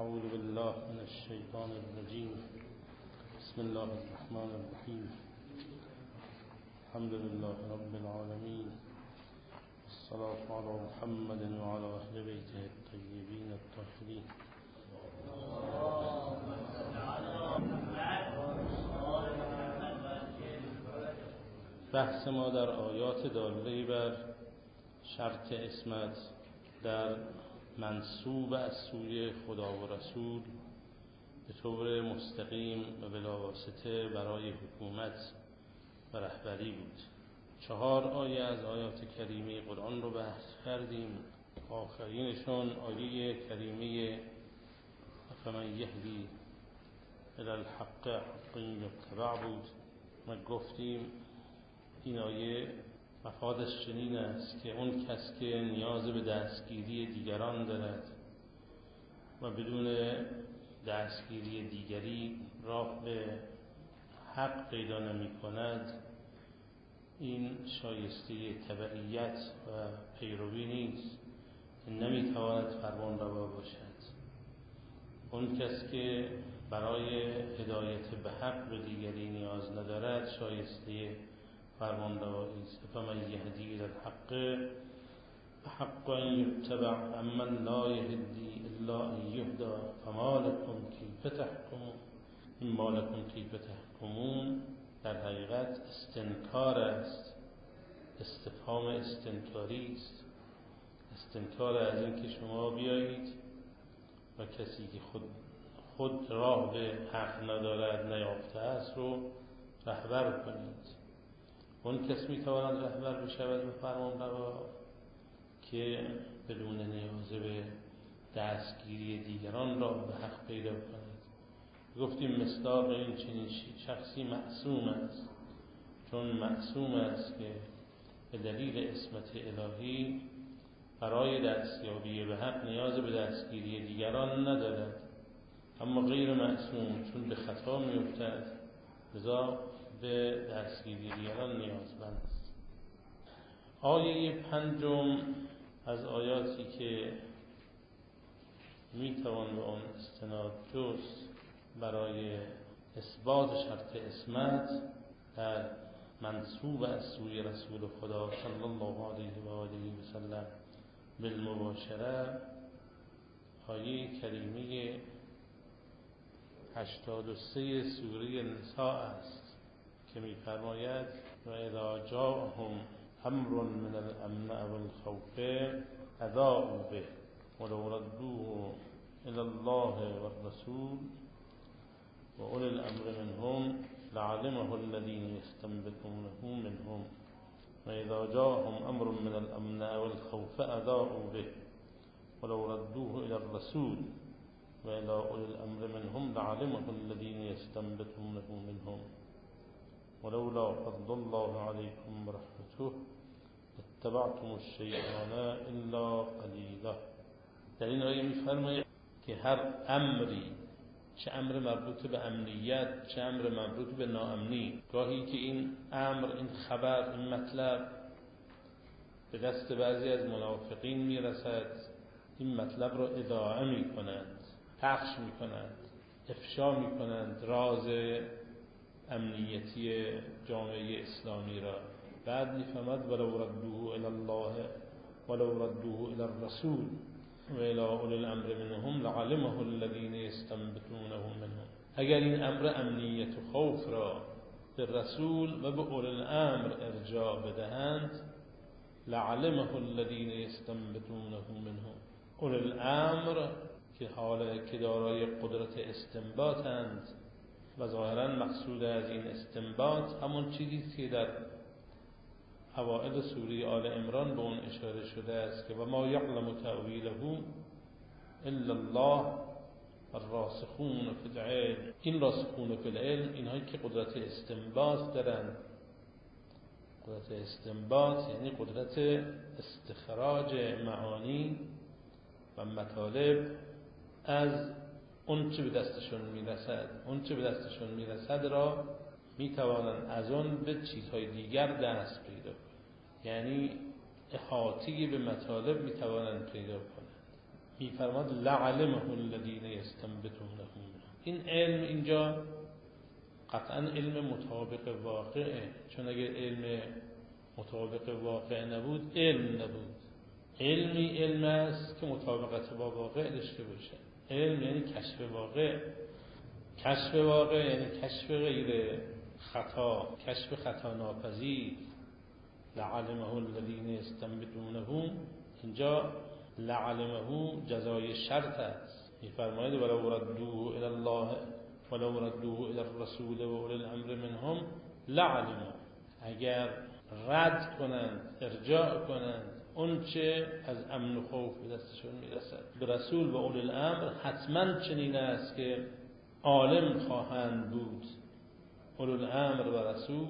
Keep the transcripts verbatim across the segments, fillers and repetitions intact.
اعوذ بالله من الشیطان الرجیم. بسم الله الرحمن الرحیم. الحمد لله رب العالمین. الصلاة علی محمد و علی اهل بیته الطیبین الطاهرین. بحث ما در آیات داله بر شرط عصمت در منسوب از سوی خدا و رسول به طور مستقیم و بلا واسطه برای حکومت و رهبری بود. چهار آیه از آیات کریمه قرآن رو بحث کردیم. آخرینشون آیه کریمه فمن یهدی الی الحق حق یتبع بود. ما گفتیم این آیه مفادش چنین است که اون کس که نیاز به دستگیری دیگران دارد و بدون دستگیری دیگری راه به حق پیدا نمی کند، این شایسته تبعیت و پیروی نیست، نمی تواند فرمان روا باشد. اون کس که برای هدایت به حق به دیگری نیاز ندارد شایسته فرمان روایی است. فمن یهدی الی الحق حق ان یتبع امن لا یهدی الا ان یهدی فما لکم کیف تحکمون. این ما لکم کیف تحکمون در حقیقت استنکار است، استفهام استنکاری است، استنکار از این که شما بیایید و کسی که خود خود راه به حق ندارد، نیافته است رو رهبر کنید. اون کس میتواند رهبر بشود به فرمان روا که بدون نیاز به دستگیری دیگران را به حق پیدا کند. گفتیم مصداق این چنین شخصی معصوم است، چون معصوم است که به دلیل عصمت الهی برای دستیابی به حق نیاز به دستگیری دیگران ندارد. اما غیر معصوم چون به خطا میافتد لذا به دستگیری دیگران نیازمند است. آیه پنجم از آیاتی که میتوان به آن استناد جست برای اثبات شرط عصمت در منسوب از سوی رسول خدا صلی الله علیه و آله و سلم بالمباشره آیه کریمه هشتاد و سه سوره نساء است که می‌فرماید و اذا جاءهم امر من الامن او الخوف اذاعوا به ولو ردوه الى الله والرسول واولی الامر منهم لعلمه الذين يستنبطونه منهم و اذا جاءهم امر من الامن او الخوف اذاعوا به ولو ردوه الى الرسول و الى اولی الامر منهم لعلمه الذين يستنبطونه منهم ولولا فضل الله عليكم ورحمته اتبعتم الشیطان الا قلیلا. در این آیه می‌فرماید که هر امری، چه امر مربوط به امنیت چه امر مربوط به ناامنی، گاهی که این امر، این خبر، این مطلب به دست بعضی از منافقین میرسد، این مطلب را اذاعه میکنند، پخش میکنند، افشا میکنند راز امنیتی جامعه اسلامی را. بعد میفهمد ولو ردوه الی الله ولو ردوه الی الرسول و الی اولی الامر منهم لعلمه الذین یستنبطونه منهم. اگر این امر امنیت و خوف را به رسول و به اولی الامر ارجاع بدهند لعلمه الذین یستنبطونه منهم. اولی الامر که حالا که دارای قدرت استنباطند و ظاهرا مقصود از این استنباط همون چیزی که در اوائل سوره آل عمران به اون اشاره شده است که و ما یعلم تأویله الا الله الراسخون فی العلم. این راسخون فی العلم اینهایی که قدرت استنباط دارن. قدرت استنباط یعنی قدرت استخراج معانی و مطالب از اون چه به دستشون میرسد. اون چه به دستشون میرسد را میتوانند از اون به چیزهای دیگر دست پیدا کنند، یعنی احاطه به مطالب میتوانند پیدا کنند، میفرماد لعلمه الذین یستنبطونه. این علم اینجا قطعا علم مطابق واقعه، چون اگر علم مطابق واقع نبود علم نبود. علمی علم است که مطابقت با واقع داشته باشه. علم یعنی کشف واقع. کشف واقع یعنی کشف غیر خطا، کشف خطا ناپذیر. لعلمه الذین یستنبطونه، اینجا لعلمه جزای شرط است. میفرماید ولو ردوه الی الله ولو ردوه الی الرسول و اولی الامر منهم لعلمه. اگر رد کنند، ارجاع کنند اون چه از امن و خوف به دستشون میرسد به رسول و اولی الامر، حتما چنین است که عالم خواهند بود اولی الامر و رسول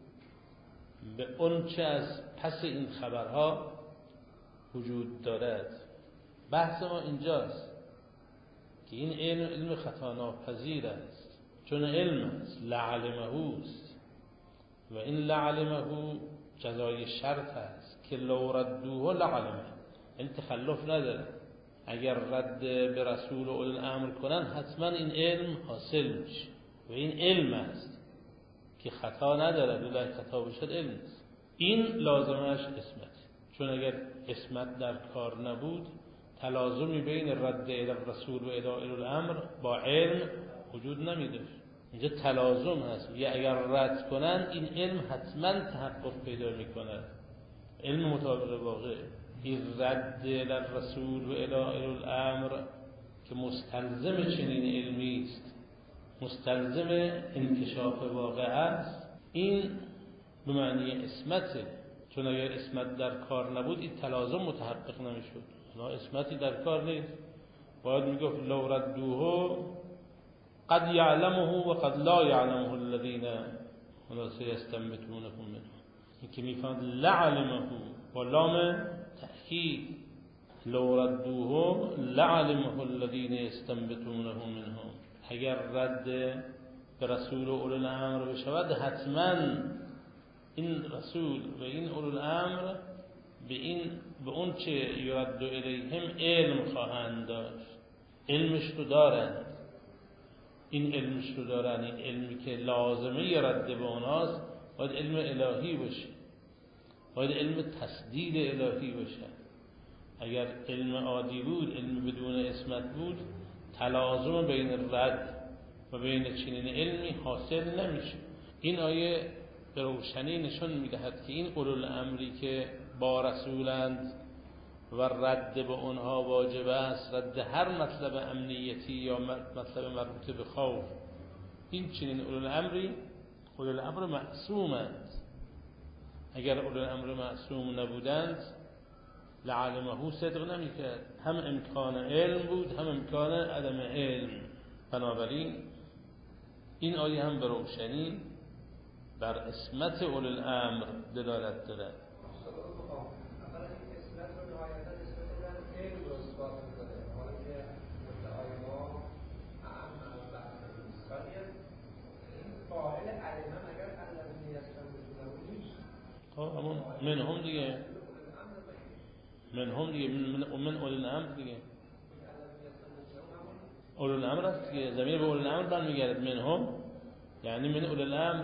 به اون چه از پس این خبرها وجود دارد. بحث ما اینجاست که این علم علم خطا ناپذیر است، چون علم است، لعلمه است و این لعلمه جزای شرط است که لو ردوه لعلمه، این تخلف نداره. اگر رد به رسول و اولی الامر کنن حتما این علم حاصل میشه و این علم است که خطا نداره. بلای خطا باشد علم است. این لازمش اسمت، چون اگر اسمت در کار نبود تلازمی بین رد الی الرسول و الی اولی الامر با علم وجود نمیداشت. اینجا تلازم هست. یه اگر رد کنن این علم حتما تحقق پیدا میکنه، علم مطابق واقع. این رد الی الرسول و الی اولی الامر که مستلزم چنین علمی است، مستلزم انکشاف واقع است، این به معنی اسمته. چون اگر اسمت در کار نبود این تلازم متحقق نمیشد. نه اسمتی در کار نیست. باید میگفت لو ردوه قد یعلمه و قد لا یعلمه الذین سیستنبطونکم منه. این که میفهمد لعلمه با لام تأکید، لو ردوه لعلمه الذین یستنبطونه منهم. اگر رد به رسول و اولی الامر بشود حتما این رسول و این اولی الامر به این به اون چه یرد الیهم علم خواهند داشت. علمش رو دارند، این علمش رو دارن. این علمی که لازمه رد به اوناست باید علم الهی باشه، باید علم تسدید الهی باشه. اگر علم عادی بود، علم بدون اسمت بود، تلازم بین رد و بین چنین علمی حاصل نمیشه. این آیه به روشنی نشون میدهد که این اولو الامری که با رسولند و رد به اونها واجب است، رد هر مطلب امنیتی یا مطلب مربوط به خوف، این چنین اولو الامری اولو الامر معصومند. اگر اولو الامر معصوم نبودند لعلمه صدق نمیکرد. هم امکان علم بود هم امکان عدم علم. بنابراین این آیه هم به روشنی بر اسمت اولی الامر دلالت دارد. همون من هم دیگه، من هم دیگه، من, من اولی الامر دیگه، اولی الامر است دیگه. زمین به اولی الامر برمیگرد. من هم یعنی من اولی الامر،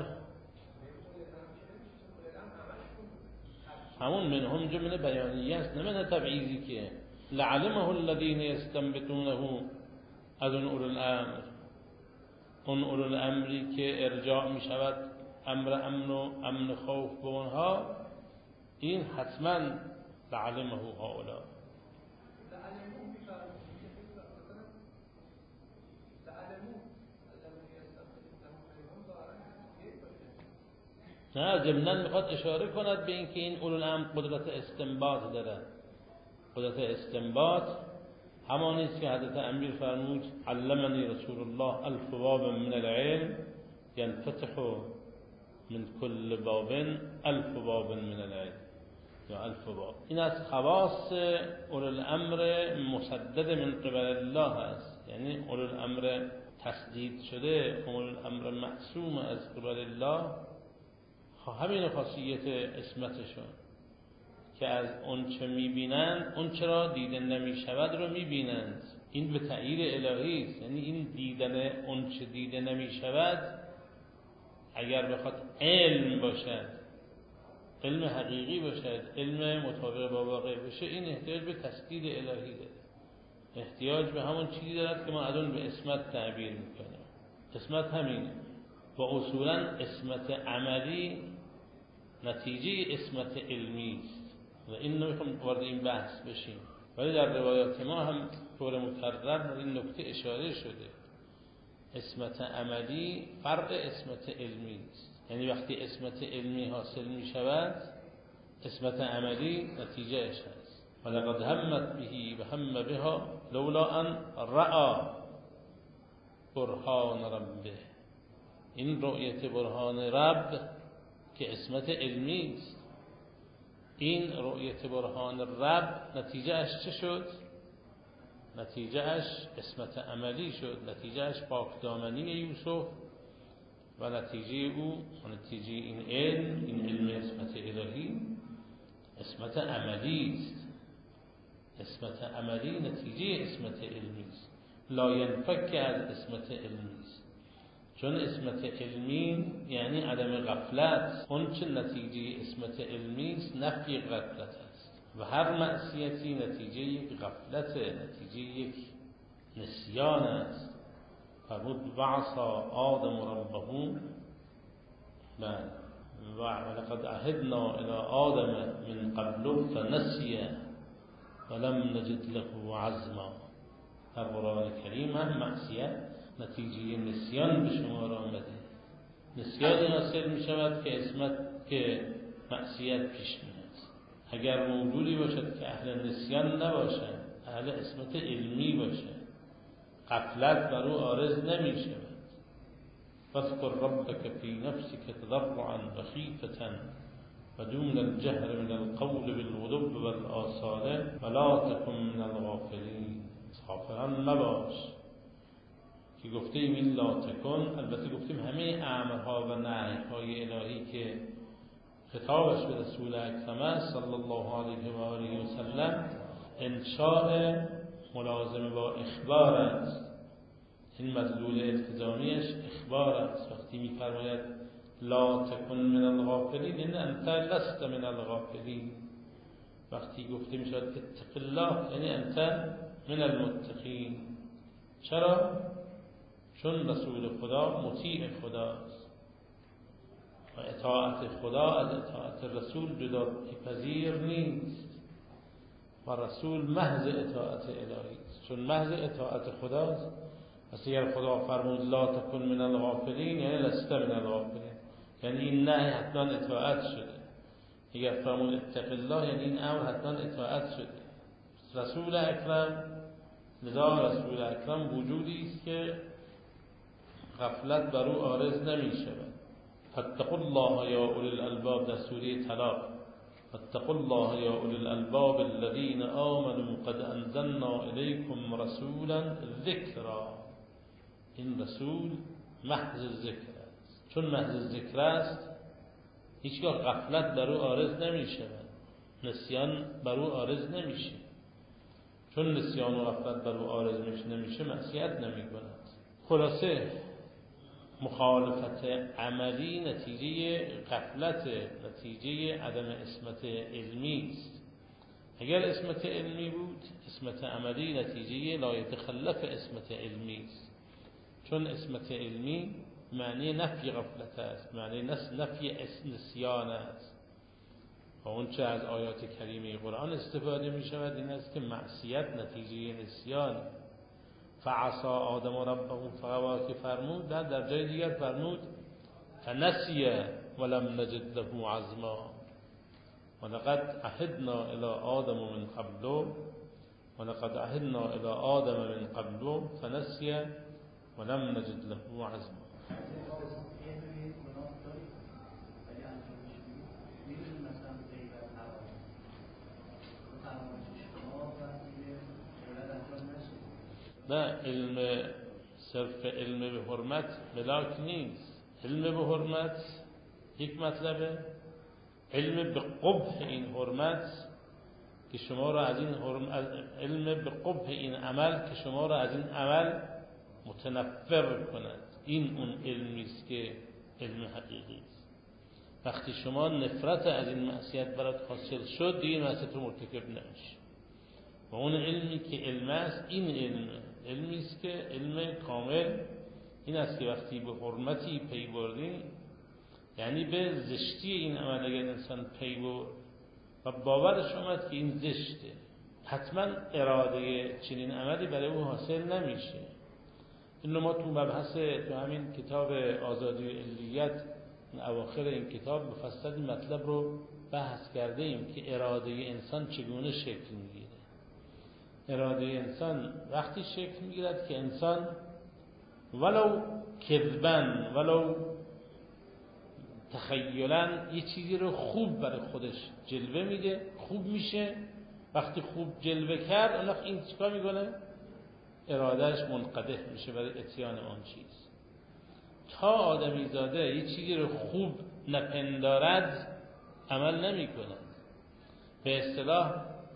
همون من هم جمله بیانیه است، نه من تبعیضی. که لعلمه الذین یستنبطونه از اون اولی الامر، اون اولی الامری که ارجاع می شود امر امن و امن خوف به اونها، این حتما لعلمه هؤلاء. نه ضمناً میخواد اشاره کند به اینکه این اولو الامر قدرت استنباط داره. قدرت استنباط همانی است که حضرت امیر فرمود علمنی رسول الله الف باب من العلم ينفتح من كل باب الف باب من العلم، یا الف باب. این از خواص اولو الامر مسدد من قبل الله است. یعنی اولو الامر تسدید شده، اولو الامر معصوم از قبل الله، همین خاصیت اسمتشون که از اون چه میبینند اون چرا دیده نمیشود رو میبینند. این به تأیید الهی است. یعنی این دیدن اون چه دیده نمیشود اگر بخواد علم باشد، علم حقیقی باشد، علم مطابق با واقع باشه، این احتیاج به تسدید الهی داره، احتیاج به همون چیزی دارد که ما از اون به اسمت تعبیر میکنیم. اسمت همینه. و اصولا اسمت عملی نتیجه اسمت علمی است و این نمیخوام وارد این بحث بشیم، ولی در روایات ما هم طور مکرر این نکته اشاره شده. اسمت عملی فرق اسمت علمی است. یعنی وقتی اسمت علمی حاصل می شود، اسمت عملی نتیجه اش هست. ولقد همت بهی و هم بها لولا ان رأى برهان ربه. این رؤیت برهان رب که اسمت علمی است، این رؤیت برهان رب نتیجه اش چه شد؟ نتیجه اش اسمت عملی شد، نتیجه اش پاکدامنی یوسف و نتیجه او و نتیجه این علم، این علم اسمت الهی اسمت عملی است. اسمت عملی نتیجه اسمت علمی است، لا ینفک از اسمت علمی است. چون اسمت علمی یعنی عدم غفلت، اون چه نتیجه اسمت علمی است نفی غفلت است و هر معصیتی نتیجه یک غفلت، نتیجه یک نسیان است. فرمود وعصا آدم ربه و ولقد عهدنا الى آدم من قبل فنسي ولم نجد له عزما. در قرآن کریم هم معصیت نتیجه نسیان به شما را آمده. نسیانی حاصل می شود که اسمت که معصیت پیش میاد. اگر موجودی باشد که اهل نسیان نباشد، اهل اسمت علمی باشد، غفلت بر او عارض نمی شود. فاذكر ربك في نفسك تضرعا وخيفة ودون الجهر من القول بالغدو والآصال ولا تكن من الغافلين. غافلان نباش که گفتیم این لا تکن، البته گفتیم همه امرها و نهیهای الهی که خطابش به رسول اکرم صلی الله علیه و آله و سلم انشاء ملازم با اخبار است. این مدلول التزامیش اخبار است. وقتی می‌فرماید لا تکن من الغافلین، یعنی انت لست من الغافلین. وقتی گفته میشد اتق الله، یعنی انت من المتقین. چرا؟ چون رسول خدا مطیع خداست و اطاعت خدا از اطاعت رسول جدا پذیر نیست و رسول محض اطاعت الهی است. چون محض اطاعت خداست، پس اگر خدا فرمود لا تکن من الغافلین یعنی لست من الغافلین، یعنی این نهی حتما اطاعت شده. اگر فرمود اتق الله یعنی این امر حتما اطاعت شده. رسول اکرم، لذا رسول اکرم وجودی است که غفلت بر او عارض نمی شود. فاتقوا الله یا اولی الالباب، در سوره طلاق، فاتقوا الله یا اولی الالباب الذین آمنوا قد انزلنا الیکم رسولا ذکرا. این رسول محض ذکر است. چون محض ذکر است هیچگاه غفلت بر او عارض نمی شود، نسیان بر او عارض نمیشه. چون نسیان و غفلت بر او عارض نمیشه معصیت نمی کند. خلاصه مخالفت عملی نتیجه غفلت، نتیجه عدم اسمت علمی است. اگر اسمت علمی بود، اسمت عملی نتیجه لا یتخلف اسمت علمی است. چون اسمت علمی معنی نفی غفلت است، معنی نفی نسیان است. و اون چه از آیات کریمه قرآن استفاده می شود این است که معصیت نتیجه نسیان. فعصا آدم ربه فغوا که فرمود، در در جای دیگر فرمود فنسی ولم نجد له عزما. ولقد عهدنا الى آدم من قبل ولقد عهدنا الى آدم من قبل فنسی ولم نجد له عزما. نه، علم صرف علم به حرمت ملاک نیست. علم به حرمت یک مطلبه علم به قبح این حرمت که شما را از این حرم، علم به قبح این عمل که شما را از این عمل متنفر کند. این اون علمی است که علم حقیقی است. وقتی شما نفرت از این معصیت برات حاصل شد، دیگه معصیت رو مرتکب نمیشی. و اون علمی که علم است، این علم علمی است که علم کامل این است که وقتی به حرمتی پی بردی، یعنی به زشتی این عمل اگر انسان پی برد و باورش اومد که این زشته، حتما اراده چنین عملی برای او حاصل نمیشه. این ما تو مبحث تو همین کتاب آزادی و علیت اواخر این کتاب مفصل این مطلب رو بحث کرده ایم که اراده انسان چگونه شکل میگیره. اراده انسان وقتی شکل میگیرد که انسان ولو کذبن ولو تخیلاً یه چیزی رو خوب برای خودش جلوه میده، خوب میشه. وقتی خوب جلوه کرد اون وقت این چیکار میکنه؟ ارادهش منقدح میشه برای اتیان آن چیز. تا آدمی زاده یه چیزی رو خوب نپندارد عمل نمی کند. به اصطلاح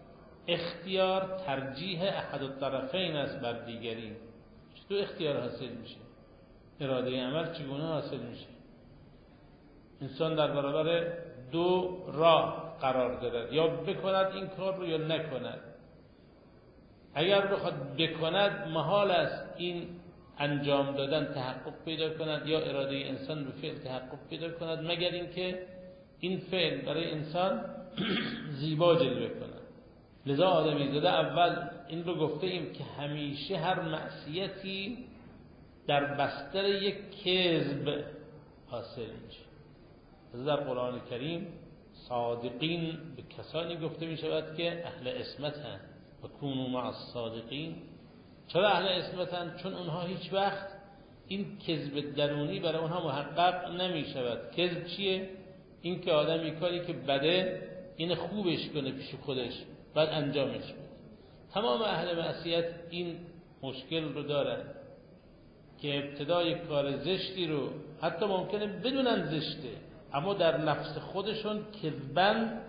اختیار ترجیح احد الطرفین است بر دیگری. چطور اختیار حاصل میشه؟ اراده عمل چگونه حاصل میشه؟ انسان در برابر دو راه قرار دارد، یا بکند این کار رو یا نکند. اگر بخواد بکند محال است این انجام دادن تحقق پیدا کند یا اراده انسان به فعل تحقق پیدا کند، مگر اینکه این فعل برای انسان زیبا جلوه کند. لذا آدمی زاده اول این رو گفته ایم که همیشه هر معصیتی در بستر یک کذب حاصل میشه. در قرآن کریم صادقین به کسانی گفته می شود که اهل عصمت هستند و کونوا مع الصادقین. چرا اهل عصمت هستند؟ چون اونها هیچ وقت این کذب درونی برای اونها محقق نمی شود. کذب چیه؟ این که آدمی کاری که بده این خوبش کنه پیش خودش بعد انجامش بده. تمام اهل معصیت این مشکل رو دارن که ابتدای کار زشتی رو حتی ممکنه بدونن زشته، اما در نفس خودشون کذبن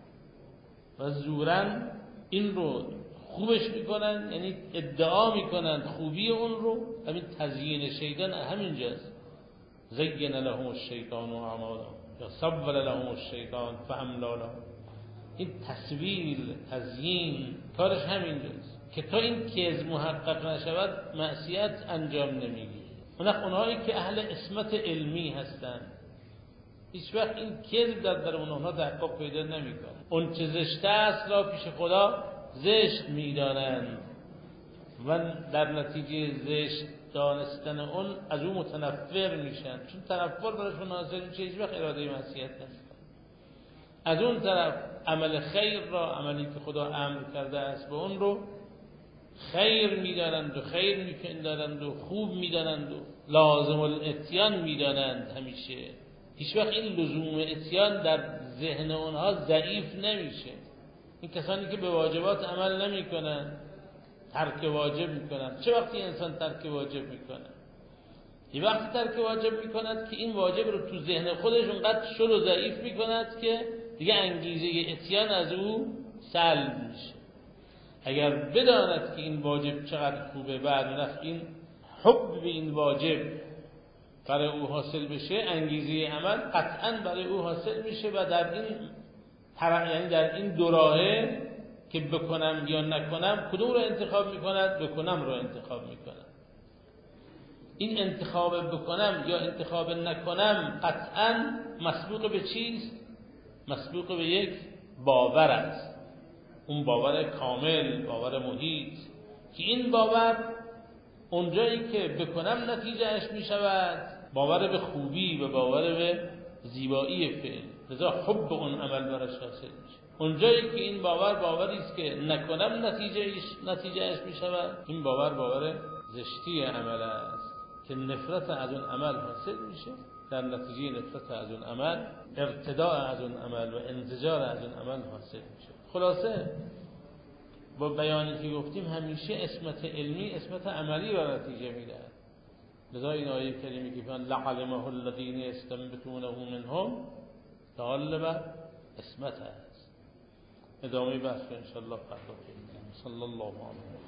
و زورن این رو خوبش میکنن، یعنی ادعا میکنن خوبی اون رو. همین تزیین شیطان همینجاست. زین لهم الشیطان و اعمالهم یا سول لهم الشیطان فاملی لهم. این تصویر تزیین کارش همینجاست که تا این کذب محقق نشود معصیت انجام نمیگیره. اونهایی که اهل عصمت علمی هستند هیچ وقت این کذب در درون اونها تحقق پیدا نمیکنه. اون چه زشته است را پیش خدا زشت میدانند و در نتیجه زشت دانستن اون از اون متنفر میشن، چون تنفر براشون حاصل میشه، هیچ وقت اراده معصیت نمیکنه. از اون طرف عمل خیر را، عملی که خدا امر کرده است به اون رو خیر میدانند و خیر میپندارند و خوب میدانند و لازم الاتیان میدانند. همیشه هیچ وقت این لزوم اتیان در ذهن اونها ضعیف نمیشه. این کسانی که به واجبات عمل نمیکنن، ترک واجب میکنن. چه وقتی انسان ترک واجب میکنه؟ یه وقتی ترک واجب میکند که این واجب رو تو ذهن خودش اونقدر شل و ضعیف میکند که دیگه انگیزه اتیان از او سلب میشه. اگر بداند که این واجب چقدر خوبه، بعد نفس این حب به این واجب برای او حاصل بشه، انگیزه عمل قطعا برای او حاصل میشه و در این یعنی در این دو راهه که بکنم یا نکنم کدوم رو انتخاب میکند؟ بکنم رو انتخاب میکند. این انتخاب بکنم یا انتخاب نکنم قطعا مسبوق به چیست؟ مسبوق به یک باور است. اون باور کامل، باور محیط، که این باور اونجایی که بکنم نتیجهش میشود باور به خوبی و باور به زیبایی فعل، لذا حب اون عمل براش حاصل میشه. اونجایی که این باور باوری است که نکنم نتیجهش نتیجهش میشود، این باور باور زشتی عمل است که نفرت از اون عمل حاصل میشه. در نتیجه نفرت از اون عمل ارتداء از اون عمل و انزجار از اون عمل حاصل میشه. خلاصه با بیانی که گفتیم همیشه عصمت علمی عصمت عملی را نتیجه میده. لذا این آیه کریمه که فان لعلمه الذین یستنبطونه منهم غالبا اسمت است. ادامه بحث انشاءالله فردا ببینیم. صلی الله علیه و